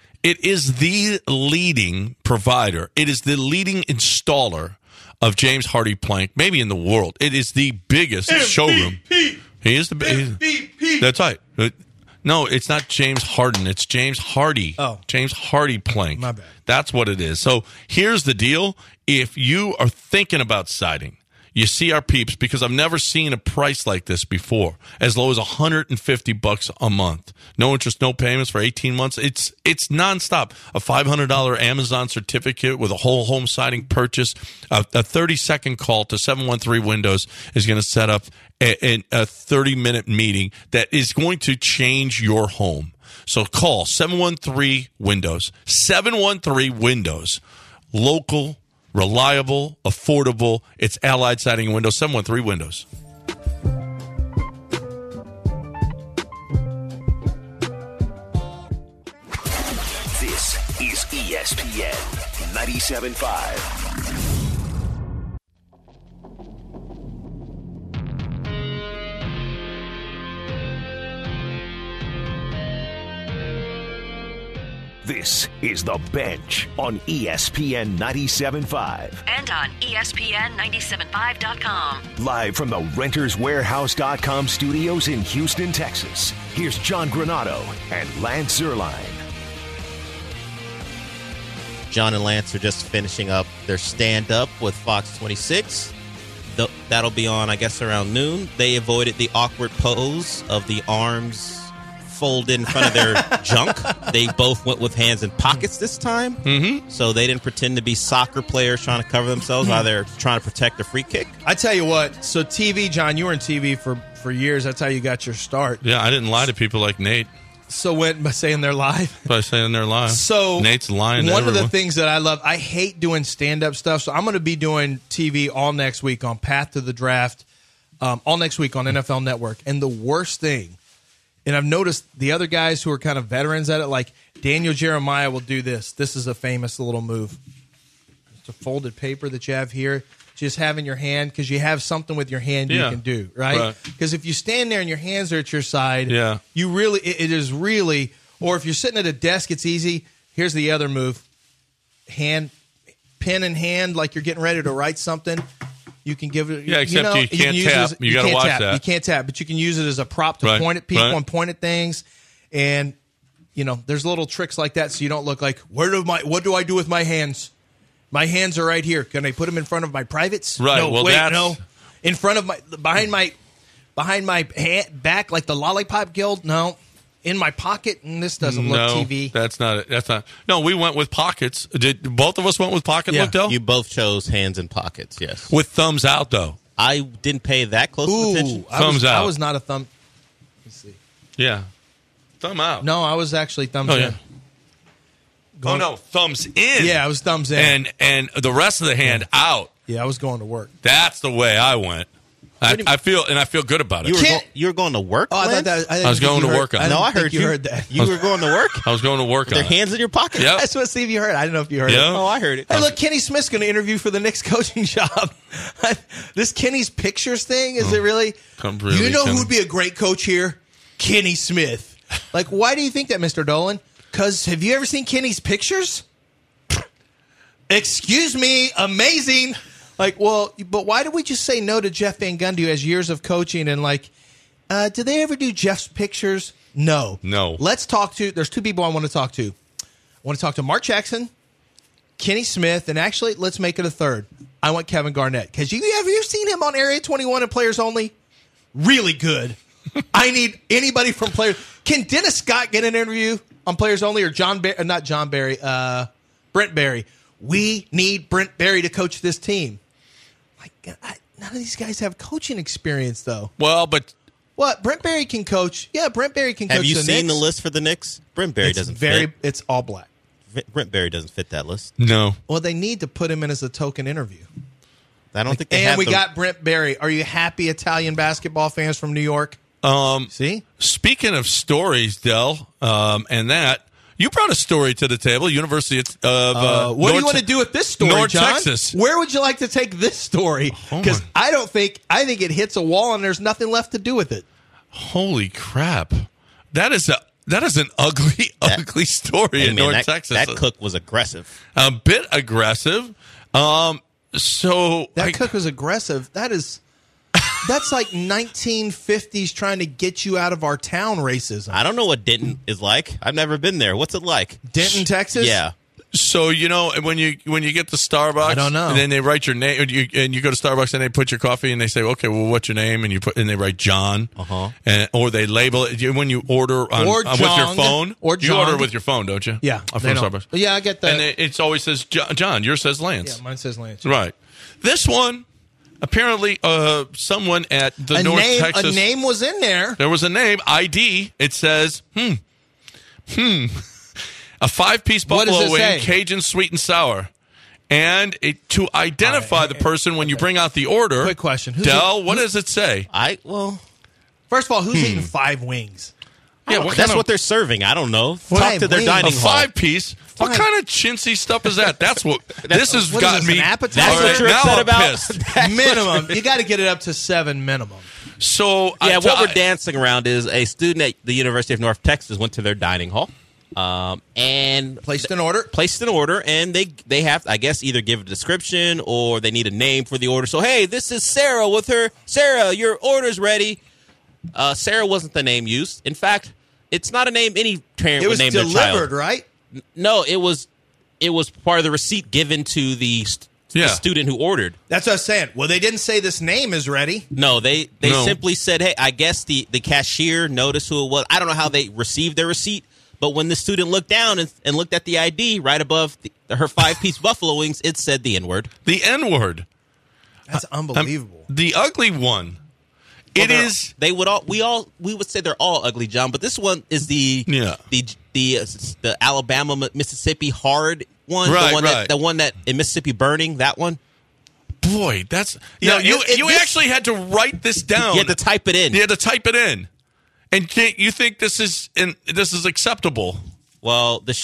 the leading provider. It is the leading installer of James Hardy plank, maybe in the world. It is the biggest showroom. He is the biggest. That's right. No, it's not James Harden. It's James Hardy. Oh. James Hardy plank. My bad. That's what it is. So here's the deal. If you are thinking about siding, you see our peeps, because I've never seen a price like this before, as low as $150 a month. No interest, no payments for 18 months. It's nonstop. A $500 Amazon certificate with a whole home siding purchase. A 30-second call to 713 Windows is going to set up a 30-minute meeting that is going to change your home. So call 713 Windows. 713 Windows. Local, reliable, affordable. It's Allied Siding and Windows, 713 Windows. This is ESPN 97.5. This is The Bench on ESPN 97.5. And on ESPN975.com. Live from the RentersWarehouse.com studios in Houston, Texas. Here's John Granado and Lance Zierlein. John and Lance are just finishing up their stand-up with Fox 26. That'll be on, I guess, around noon. They avoided the awkward pose of the arms folded in front of their junk. They both went with hands in pockets this time. Mm-hmm. So they didn't pretend to be soccer players trying to cover themselves while they're trying to protect a free kick. I tell you what, so TV, John, you were in TV for years. That's how you got your start. Yeah, I didn't lie to people like Nate. So by saying they're live? By saying they're live. So Nate's lying to one everyone. of the things that I love, I hate doing stand-up stuff, so I'm going to be doing TV all next week on Path to the Draft, all next week on NFL Network. And the worst thing, and I've noticed the other guys who are kind of veterans at it, like Daniel Jeremiah will do this. This is a famous little move. It's a folded paper that you have here. Just have in your hand, because you have something with your hand you can do, right? Because if you stand there and your hands are at your side, you really, it is really, or if you're sitting at a desk, it's easy. Here's the other move. Pen in hand, like you're getting ready to write something. You can give it. Yeah, except you can't tap. You got to watch that. You can't tap, but you can use it as a prop to point at people and point at things. And there's little tricks like that, so you don't look like what do I do with my hands? My hands are right here. Can I put them in front of my privates? Right. No, well, no. In front of behind my hand, back, like the Lollipop Guild. No. In my pocket, and this doesn't look TV. That's not it. That's not. No, we went with pockets. Did both of us went with pocket look, though? You both chose hands in pockets, yes. With thumbs out, though. I didn't pay that close of attention. Thumbs out. I was not a thumb. Let's see. Yeah. Thumb out. No, I was actually thumbs in. Oh, no. Thumbs in. Yeah, I was thumbs in. And the rest of the hand out. Yeah, I was going to work. That's the way I went. I feel good about it. You were going to work? Oh, I thought I was going to work on it. No, I heard you heard that. You were going to work? I was going to work Their on it. hands in your pocket? Yep. I just want to see if you heard it. I don't know if you heard Yeah. it. Oh, I heard it. Hey, look, Kenny Smith's going to interview for the Knicks coaching job. This Kenny's Pictures thing, is it really? Really, you know Kenny. who would be a great coach here? Kenny Smith. Like, why do you think that, Mr. Dolan? Because have you ever seen Kenny's Pictures? Excuse me, amazing. Like, well, but why did we just say no to Jeff Van Gundy, who has years of coaching, and like, did they ever do Jeff's Pictures? No. Let's talk to, there's two people I want to talk to. I want to talk to Mark Jackson, Kenny Smith, and actually, let's make it a third. I want Kevin Garnett. Because have you seen him on Area 21 and Players Only? Really good. I need anybody from Players. Can Dennis Scott get an interview on Players Only, or Brent Barry? We need Brent Barry to coach this team. Like, none of these guys have coaching experience, though. Well, but what? Brent Barry can coach. Yeah, Brent Barry can coach. Have you the seen Knicks. the list for the Knicks? Brent Barry doesn't fit. It's all black. Brent Barry doesn't fit that list. no. Well, they need to put him in as a token interview. I don't think they And have we the- got Brent Barry. Are you happy, Italian basketball fans from New York? See? Speaking of stories, Del, and that, you brought a story to the table, University of What do you want to do with this story, North John? Texas. Where would you like to take this story? Because I think it hits a wall and there's nothing left to do with it. Holy crap. That is an ugly story Hey, in man, North Texas. That cook was aggressive. A bit aggressive. So That cook was aggressive. That's like 1950s trying to get you out of our town racism. I don't know what Denton is like. I've never been there. What's it like? Denton, Texas? Yeah. So when you get to Starbucks, I don't know. and then they write your name, and you go to Starbucks and they put your coffee and they say, okay, well, what's your name? And they write John, or they label it when you order with your phone. Or you order John. with your phone, don't you? Yeah, from they don't. Starbucks. Yeah, I get that. And it always says John. Yours says Lance. Yeah, mine says Lance. Right. This one, apparently, someone at the North Texas. A name was in there. There was a name, ID. It says, a 5-piece What does buffalo it wing, say? Cajun sweet and sour. And to identify the person when you bring out the order. Quick question. Del, what does it say? First of all, who's eating 5 wings? Yeah, That's what they're serving. I don't know. Talk Five to their wings. dining A hall. 5-piece? What kind of chintzy stuff is that? That's what this has What is gotten this, me. an appetizer? That's All what right, you're now upset I'm about? pissed. Minimum. You got to get it up to 7 minimum. So Yeah, what we're dancing around is a student at the University of North Texas went to their dining hall and Placed an order. and they have, I guess, either give a description or they need a name for the order. So, hey, this is Sarah with her. Sarah, your order's ready. Sarah wasn't the name used. In fact, it's not a name any parent It would was name their child. delivered, right? No, it was part of the receipt given to the student who ordered. That's what I was saying. Well, they didn't say this name is ready. No, they No. simply said, hey, I guess the cashier noticed who it was. I don't know how they received their receipt, but when the student looked down and looked at the ID right above her 5-piece buffalo wings, it said the N-word. The N-word. That's unbelievable. The ugly one. It is. We would say they're all ugly, John, but this one is the Alabama Mississippi hard one, Right, the one that in Mississippi burning, that one. Boy, that's Yeah, you this- actually had to write this down. You had to type it in. You had to type it in, and you think this is acceptable? Well, the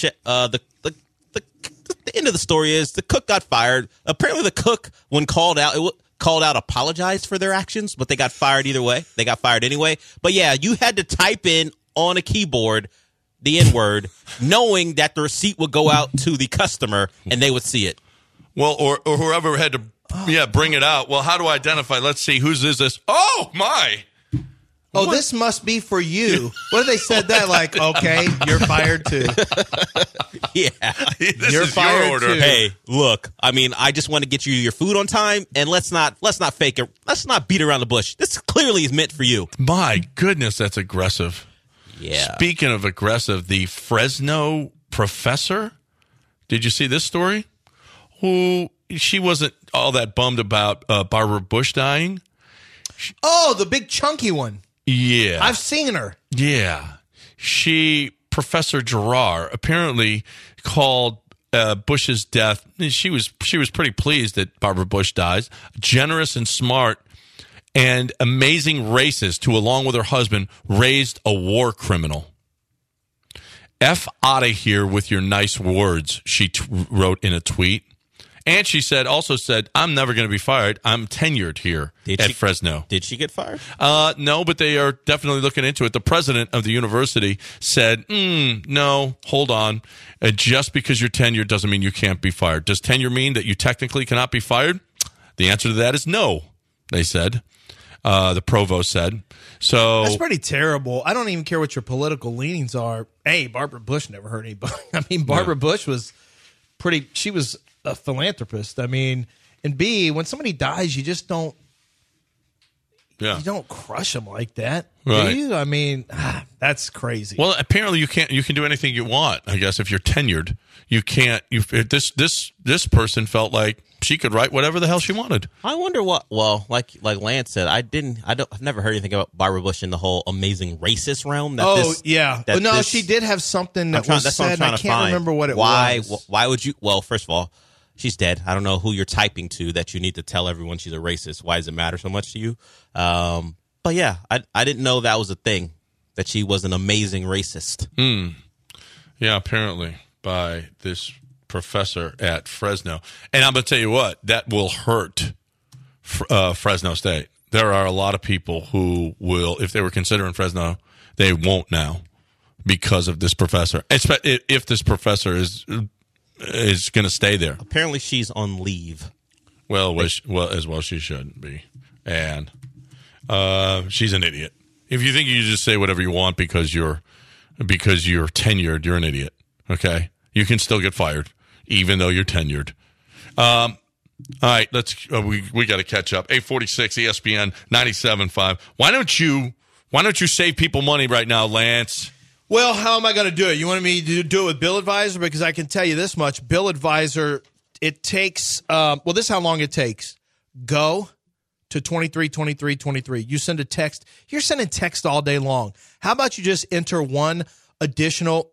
end of the story is the cook got fired. Apparently, the cook, when called out, apologized for their actions, but they got fired either way. They got fired anyway. But yeah, you had to type in on a keyboard the N-word, knowing that the receipt would go out to the customer and they would see it. Well, or whoever had to bring it out. Well, how do I identify? Let's see, whose is this? Oh my! Oh, this must be for you. What if they said that? Like, okay, you're fired too. Yeah. This You're is fired your order. too. Hey, look, I mean, I just want to get you your food on time, and let's not fake it. Let's not beat around the bush. This clearly is meant for you. My goodness, that's aggressive. Yeah. Speaking of aggressive, the Fresno professor. Did you see this story? She wasn't all that bummed about Barbara Bush dying. Oh, the big chunky one. Yeah. I've seen her. Yeah. Professor Gerard, apparently called Bush's death. She was pretty pleased that Barbara Bush dies. Generous and smart. and amazing racist who, along with her husband, raised a war criminal. F out of here with your nice words, she wrote in a tweet. And she also said, I'm never going to be fired. I'm tenured here at Fresno. Did she get fired? No, but they are definitely looking into it. The president of the university said, no, hold on. Just because you're tenured doesn't mean you can't be fired. Does tenure mean that you technically cannot be fired? The answer to that is no, they said. The provost said. So that's pretty terrible. I don't even care what your political leanings are. A, Barbara Bush never hurt anybody. I mean, Barbara Bush was she was a philanthropist. I mean, and B, when somebody dies, you just don't. Yeah. You don't crush them like that, right? Do you? I mean, that's crazy. Well, apparently you can't. You can do anything you want. I guess if you're tenured, you can't. This person felt like she could write whatever the hell she wanted. I wonder what. Well, like Lance said, I've never heard anything about Barbara Bush in the whole amazing racist realm. She did have something that was said. I can't remember what it was. Why would you? Well, first of all, she's dead. I don't know who you're typing to that you need to tell everyone she's a racist. Why does it matter so much to you? But yeah, I didn't know that was a thing, that she was an amazing racist. Yeah, apparently by this professor at Fresno. And I'm going to tell you what, that will hurt Fresno State. There are a lot of people who will, if they were considering Fresno, they won't now because of this professor. If this professor is going to stay there. Apparently she's on leave. Well, she shouldn't be. And she's an idiot. If you think you just say whatever you want because you're tenured, you're an idiot. Okay? You can still get fired even though you're tenured. All right, let's we got to catch up. 846 ESPN 97.5. Why don't you save people money right now, Lance? Well, how am I going to do it? You wanted me to do it with Bill Advisor? Because I can tell you this much. Bill Advisor, it takes, this is how long it takes. Go to 232323. You send a text. You're sending text all day long. How about you just enter one additional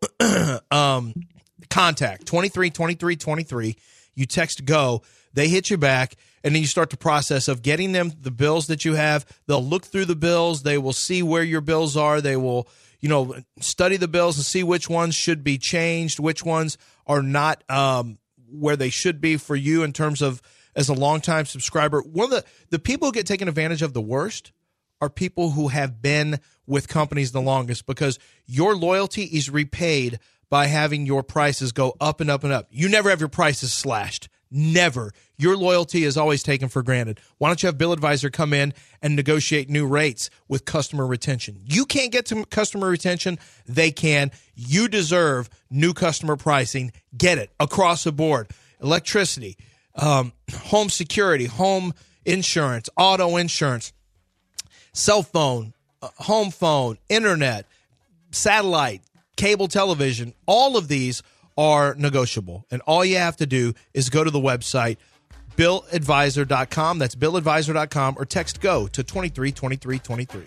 contact, 232323. You text go. They hit you back. And then you start the process of getting them the bills that you have. They'll look through the bills. They will see where your bills are. They will study the bills and see which ones should be changed, which ones are not where they should be for you in terms of as a longtime subscriber. One of the people who get taken advantage of the worst are people who have been with companies the longest, because your loyalty is repaid by having your prices go up and up and up. You never have your prices slashed. Never. Your loyalty is always taken for granted. Why don't you have Bill Advisor come in and negotiate new rates with customer retention? You can't get to customer retention. They can. You deserve new customer pricing. Get it across the board. Electricity, home security, home insurance, auto insurance, cell phone, home phone, internet, satellite, cable television. All of these are negotiable. And all you have to do is go to the website, BillAdvisor.com. That's BillAdvisor.com, or text GO to 232323.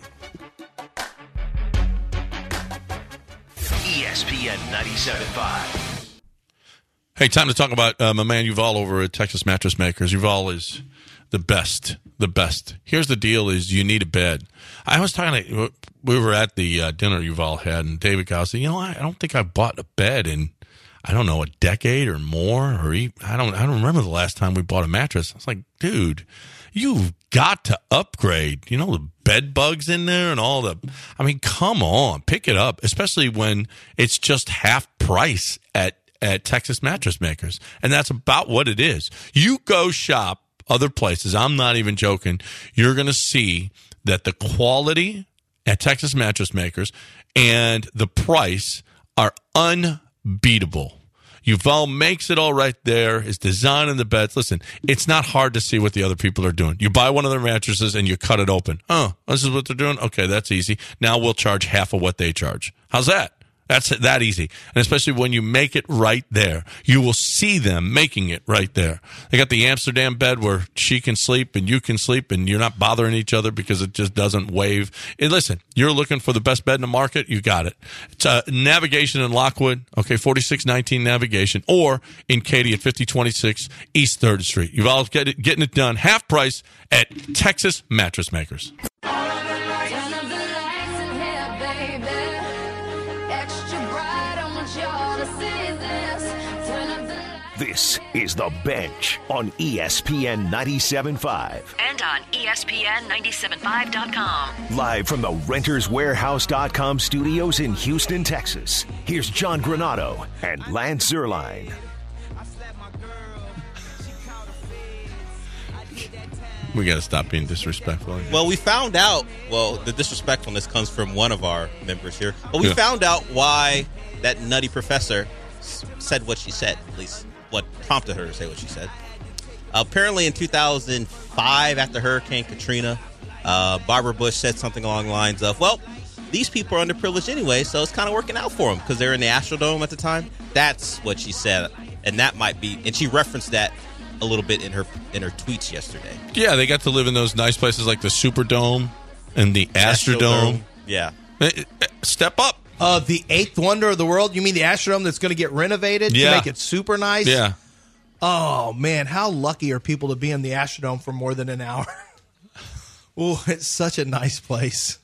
ESPN 97.5. Hey, time to talk about my man Yuval over at Texas Mattress Makers. Yuval is the best. The best. Here's the deal: is you need a bed. I was talking. We were at the dinner Yuval had, and David Gow said, I don't think I bought a bed in, I don't know, a decade or more, or I don't remember the last time we bought a mattress. I was like, dude, you've got to upgrade. The bed bugs in there and all the. I mean, come on, pick it up, especially when it's just half price at Texas Mattress Makers, and that's about what it is. You go shop other places. I'm not even joking. You're going to see that the quality at Texas Mattress Makers and the price are unbeatable. Yuval makes it all right there. His design in the beds. Listen, it's not hard to see what the other people are doing. You buy one of their mattresses and you cut it open. Oh, this is what they're doing? Okay, that's easy. Now we'll charge half of what they charge. How's that? That's that easy. And especially when you make it right there, you will see them making it right there. They got the Amsterdam bed where she can sleep and you can sleep and you're not bothering each other because it just doesn't wave. And listen, you're looking for the best bed in the market, you got it. It's Navigation in Lockwood, okay, 4619 Navigation, or in Katy at 5026 East 3rd Street. You've all getting it done half price at Texas Mattress Makers. This is The Bench on ESPN 97.5. And on ESPN975.com. Live from the RentersWarehouse.com studios in Houston, Texas. Here's John Granado and Lance Zierlein. We got to stop being disrespectful. Well, we found out, the disrespectfulness comes from one of our members here. But we found out why that nutty professor said what she said, at least what prompted her to say what she said. Apparently in 2005, after Hurricane Katrina, Barbara Bush said something along the lines of, well, these people are underprivileged anyway, so it's kind of working out for them because they're in the Astrodome at the time. That's what she said. And that might be, and she referenced that a little bit in her tweets yesterday. Yeah, they got to live in those nice places like the Superdome and the Astrodome. Yeah. Step up. The eighth wonder of the world? You mean the Astrodome that's going to get renovated to make it super nice? Yeah. Oh, man, how lucky are people to be in the Astrodome for more than an hour? Oh, it's such a nice place.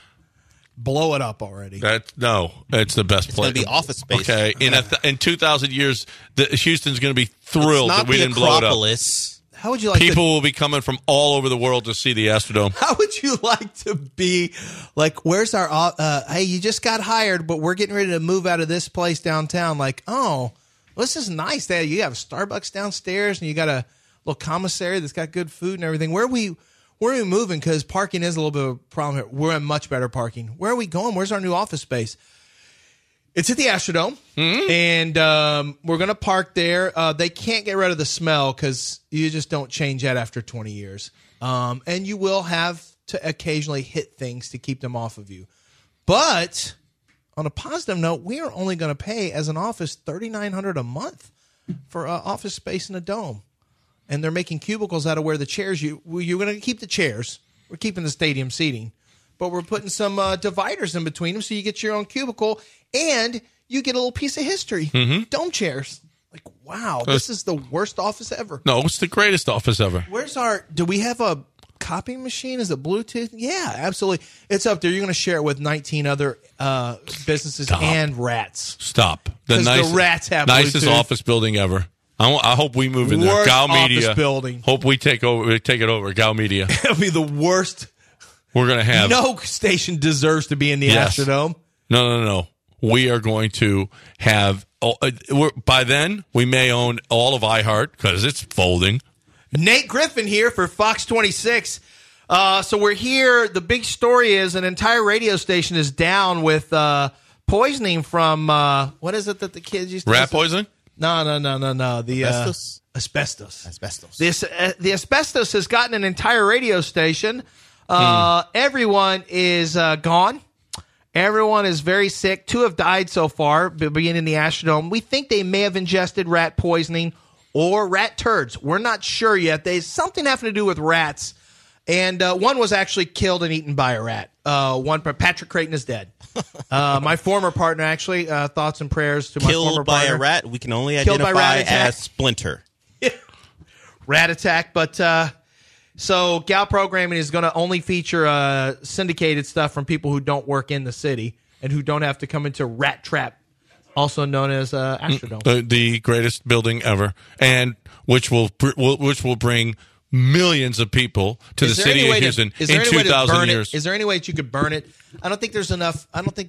Blow it up already. It's the best place. It's going to be office space. Okay, in 2,000 years, Houston's going to be thrilled that we didn't blow it up. How would you like People will be coming from all over the world to see the Astrodome. How would you like to be like, where's our, hey, you just got hired, but we're getting ready to move out of this place downtown. Like, oh, well, this is nice. You have a Starbucks downstairs and you got a little commissary that's got good food and everything. Where are we moving? Because parking is a little bit of a problem here. We're in much better parking. Where are we going? Where's our new office space? It's at the Astrodome, and we're going to park there. They can't get rid of the smell because you just don't change that after 20 years. And you will have to occasionally hit things to keep them off of you. But on a positive note, we are only going to pay as an office $3,900 a month for office space in a dome. And they're making cubicles out of where the chairs, you're going to keep the chairs. We're keeping the stadium seating. But we're putting some dividers in between them so you get your own cubicle and you get a little piece of history. Dome chairs. Like, wow, this is the worst office ever. No, it's the greatest office ever. Do we have a copying machine? Is it Bluetooth? Yeah, absolutely. It's up there. You're going to share it with 19 other businesses and rats. Stop. Because the rats have nicest Bluetooth. office building ever. I hope we move in there. Worst Gal Media. office building. Hope we take it over. Gal Media. It'll be the worst. We're going to have. No station deserves to be in the Astrodome. No. We are going to have. By then, we may own all of iHeart because it's folding. Nate Griffin here for Fox 26. So we're here. The big story is an entire radio station is down with poisoning from what is it that the kids used to rat poisoning? No. The asbestos. The asbestos has gotten an entire radio station. Everyone is gone. Everyone is very sick. 2 have died so far, beginning the Astrodome. We think they may have ingested rat poisoning or rat turds. We're not sure yet. There's something having to do with rats. And one was actually killed and eaten by a rat. Patrick Creighton is dead. My former partner, actually, thoughts and prayers to my former partner. Killed by a rat? We can only identify as Splinter. Rat attack, but... So Gal Programming is going to only feature syndicated stuff from people who don't work in the city and who don't have to come into Rat Trap, also known as Astrodome. The greatest building ever, and which will bring millions of people to the city of Houston in 2,000 years. Is there any way that you could burn it? I don't think there's enough.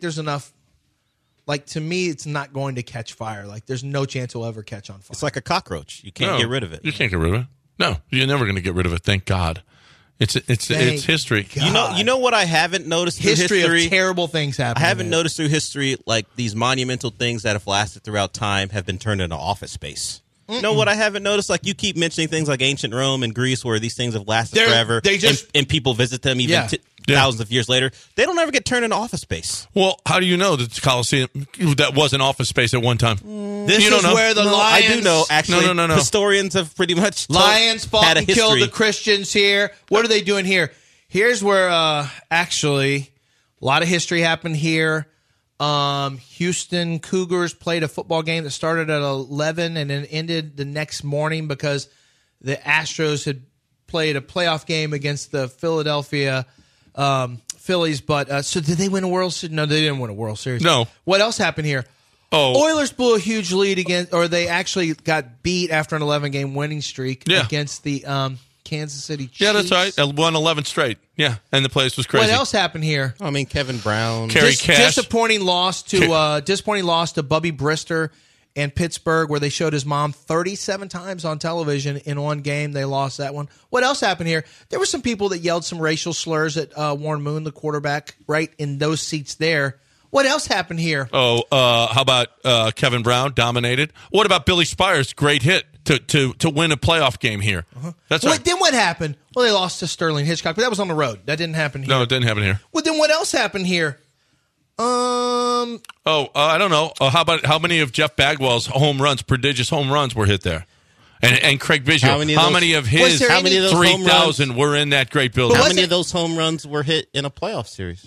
Like, to me, it's not going to catch fire. Like, there's no chance it'll ever catch on fire. It's like a cockroach. You can't get rid of it. You can't get rid of it. No, you're never going to get rid of it. Thank God. It's history. God. You know what I haven't noticed through history of terrible things happening. I haven't noticed through history, like these monumental things that have lasted throughout time have been turned into office space. You know what I haven't noticed? Like, you keep mentioning things like ancient Rome and Greece where these things have lasted forever. And people visit them even thousands of years later, they don't ever get turned into office space. Well, how do you know that the Coliseum that was an office space at one time? This is where the Lions. I do know. Actually, No. Historians have pretty much Lions fought had a and killed history. the Christians here. What are they doing here? Here's where actually a lot of history happened here. Houston Cougars played a football game that started at 11 and then ended the next morning because the Astros had played a playoff game against the Philadelphia Phillies. But so did they win a World Series? No, they didn't win a World Series. No. What else happened here? Oh. Oilers blew a huge lead against, or they actually got beat after an 11-game winning streak against the Kansas City Chiefs. Yeah, that's right. Won 11 straight. Yeah, and the place was crazy. What else happened here? I mean, Kevin Brown. Kerry Cash. Disappointing loss to Bubby Brister and Pittsburgh, where they showed his mom 37 times on television in one game. They lost that one. What else happened here? There were some people that yelled some racial slurs at Warren Moon, the quarterback, right in those seats there. What else happened here? Oh, how about Kevin Brown dominated? What about Billy Spires' great hit to win a playoff game here? That's right. Then what happened? Well, they lost to Sterling Hitchcock, but that was on the road. That didn't happen here. No, it didn't happen here. Well, then what else happened here? I don't know. How about how many of Jeff Bagwell's prodigious home runs were hit there? And Craig Biggio, how many of his 3,000 were in that great building? How many of those home runs were hit in a playoff series?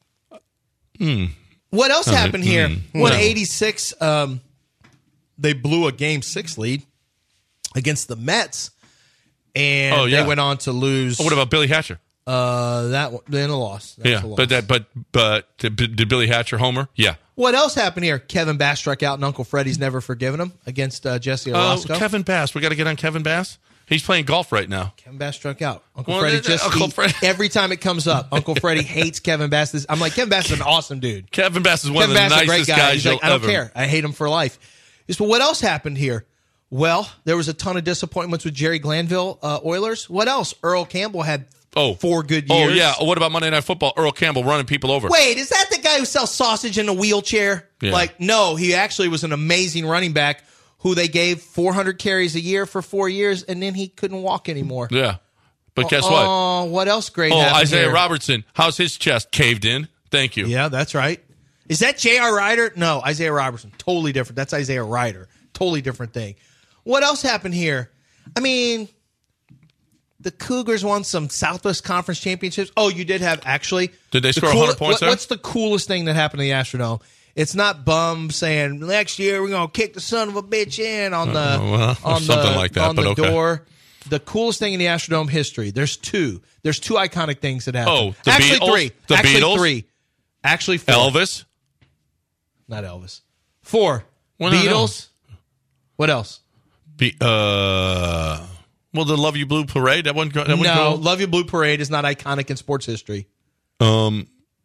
What else happened here? 186, they blew a Game 6 lead against the Mets, and they went on to lose. Oh, what about Billy Hatcher? That one, then a loss. That's a loss. But did Billy Hatcher homer? Yeah. What else happened here? Kevin Bass struck out, and Uncle Freddie's never forgiven him against Jesse Orozco. Kevin Bass. We got to get on Kevin Bass. He's playing golf right now. Kevin Bass struck out. Every time it comes up, Uncle Freddie hates Kevin Bass. I'm like, Kevin Bass is an awesome dude. Kevin Bass is one of the nicest guys He's you'll like, I don't ever. care. I hate him for life. But what else happened here? Well, there was a ton of disappointments with Jerry Glanville Oilers. What else? Earl Campbell had 4 good years. Oh, yeah. What about Monday Night Football? Earl Campbell running people over. Wait, is that the guy who sells sausage in a wheelchair? Yeah. Like, no, he actually was an amazing running back who they gave 400 carries a year for 4 years, and then he couldn't walk anymore. Yeah. But guess what? Oh, what else great happened Isaiah here? Robertson. How's his chest caved in? Thank you. Yeah, that's right. Is that J.R. Ryder? No, Isaiah Robertson. Totally different. That's Isaiah Ryder. Totally different thing. What else happened here? I mean, the Cougars won some Southwest Conference championships. Oh, you did have, actually. Did they score 100 points there? What's the coolest thing that happened in the Astrodome? It's not bums saying, next year we're going to kick the son of a bitch in on the door. The coolest thing in the Astrodome history. There's two. There's 2 iconic things that happened. Oh, Actually, 3. The Beatles? 3. Actually, 4. Elvis? Not Elvis. 4. Well, Beatles. What else? The Love You Blue Parade? That one. No, Love You Blue Parade is not iconic in sports history. What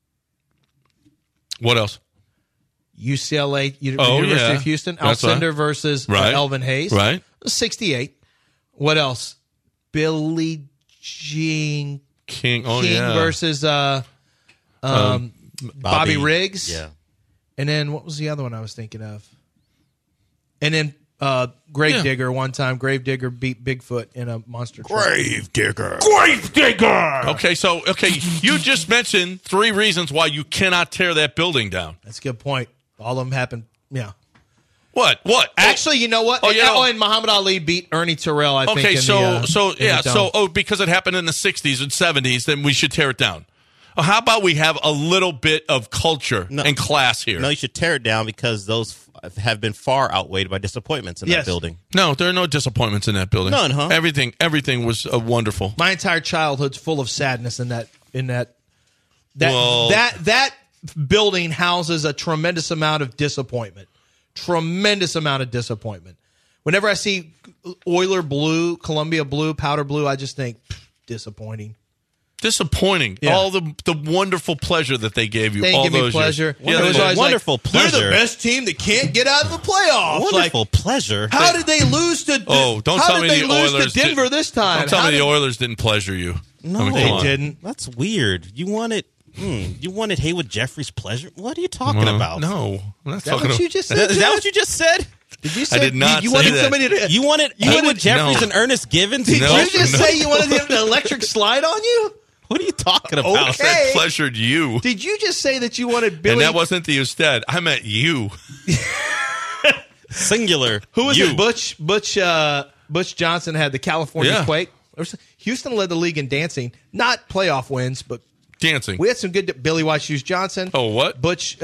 else? UCLA, University of Houston, Alcindor right. versus Right. Elvin Hayes. Right. 68. What else? Billie Jean King versus Bobby Riggs. Yeah. And then what was the other one I was thinking of? And then Gravedigger one time. Gravedigger beat Bigfoot in a monster truck. Gravedigger. Okay, you just mentioned 3 reasons why you cannot tear that building down. That's a good point. All of them happened. Yeah. What? Actually, you know what? And Muhammad Ali beat Ernie Terrell, I think. Okay, so because it happened in the 60s and 70s, then we should tear it down. How about we have a little bit of culture and class here? No, you should tear it down because those have been far outweighed by disappointments in that building. No, there are no disappointments in that building. None, huh? Everything was wonderful. My entire childhood's full of sadness in that building houses a tremendous amount of disappointment. Tremendous amount of disappointment. Whenever I see Oiler blue, Columbia blue, powder blue, I just think disappointing. Disappointing. Yeah. All the wonderful pleasure that they gave you. They all give me those pleasure. Years. It was always wonderful pleasure. They're the best team that can't get out of the playoffs. Wonderful pleasure. How did they lose to? Don't tell me the Oilers to Denver this time? Don't tell me the Oilers didn't pleasure you. No, they didn't. That's weird. You wanted Haywood Jeffrey's pleasure? What are you talking about? No, I'm not Is that talking what about. you just said? Is that what you just said? Did you say? I did not You say wanted that. somebody to. You wanted Haywood Jeffries and Ernest Givens? Did No. you just say you wanted him to electric slide on you? What are you talking about? I said pleasured you. Did you just say that you wanted Billy? And that wasn't the Usted. I meant you. Singular. Who was you. it? Butch Johnson had the California Quake. Houston led the league in dancing, not playoff wins, but dancing. We had some good Billy White Shoes Johnson. Oh, what? Butch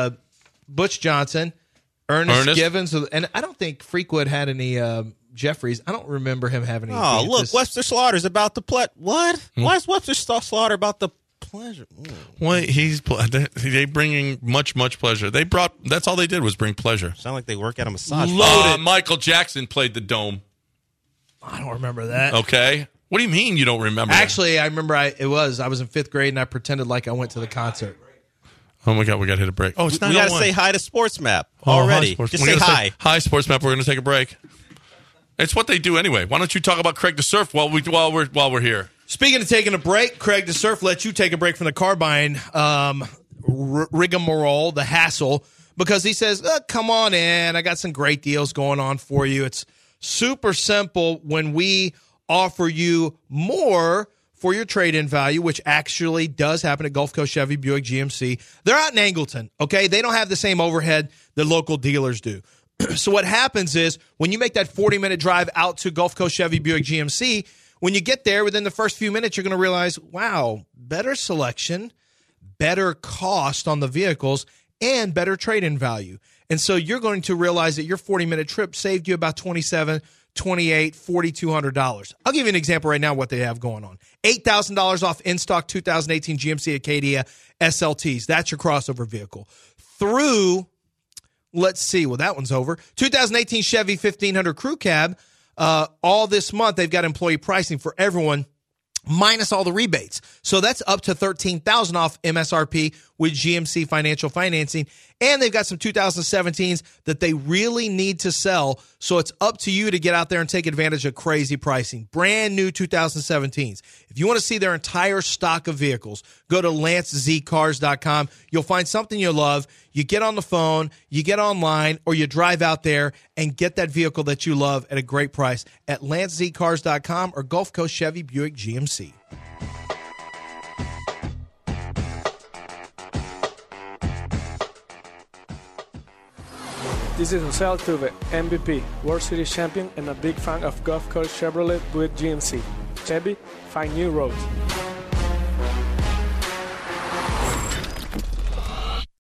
Johnson, Ernest Givens, and I don't think Freakwood had any Jeffries. I don't remember him having any. Oh, look, Webster Slaughter's about to what? Why is Webster Slaughter about the pleasure? Well, they bringing much pleasure. That's all they did was bring pleasure. Sound like they work at a massage. Michael Jackson played the Dome. I don't remember that. Okay. What do you mean you don't remember? Actually, I remember I was in 5th grade and I pretended like I went to the concert. Oh my God, we got to hit a break. Oh, it's 9:01. We got to say hi to Sports Map already. Just say hi. Hi, Sports Map. We're going to take a break. It's what they do anyway. Why don't you talk about Craig DeSurf while we're here? Speaking of taking a break, Craig DeSurf lets you take a break from the carbine rigmarole, the hassle, because he says, come on in. I got some great deals going on for you. It's super simple when we offer you more for your trade-in value, which actually does happen at Gulf Coast Chevy Buick GMC. They're out in Angleton, okay? They don't have the same overhead the local dealers do. So what happens is when you make that 40-minute drive out to Gulf Coast Chevy Buick GMC, when you get there, within the first few minutes, you're going to realize, wow, better selection, better cost on the vehicles, and better trade-in value. And so you're going to realize that your 40-minute trip saved you about $2,700, $2,800, $4,200. I'll give you an example right now of what they have going on. $8,000 off in-stock 2018 GMC Acadia SLTs. That's your crossover vehicle. Through, let's see, well, that one's over. 2018 Chevy 1500 Crew Cab. All this month, they've got employee pricing for everyone, minus all the rebates. So that's up to $13,000 off MSRP with GMC Financial Financing. And they've got some 2017s that they really need to sell. So it's up to you to get out there and take advantage of crazy pricing. Brand new 2017s. If you want to see their entire stock of vehicles, go to LanceZCars.com. You'll find something you love. You get on the phone, you get online, or you drive out there and get that vehicle that you love at a great price at LanceZCars.com or Gulf Coast Chevy Buick GMC. This is Jose Altuve, MVP, World Series champion, and a big fan of Gulf Coast Chevrolet Buick GMC. Chevy, find new roads.